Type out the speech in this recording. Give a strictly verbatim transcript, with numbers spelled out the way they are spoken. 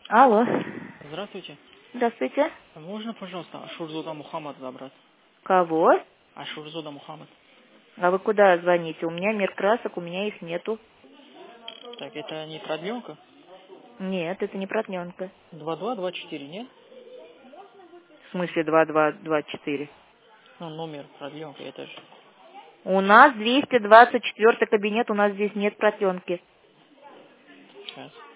Алло. Здравствуйте. Здравствуйте. Можно, пожалуйста, Ашурзода Мухаммад забрать? Кого? Ашурзода Мухаммад. А вы куда звоните? У меня мир красок, у меня их нету. Так, это не продленка? Нет, это не протненка. два два два четыре, нет? В смысле два два два четыре? Ну, номер продленка, это же. У нас двести двадцать четвёртый кабинет, у нас здесь нет протенки. Сейчас.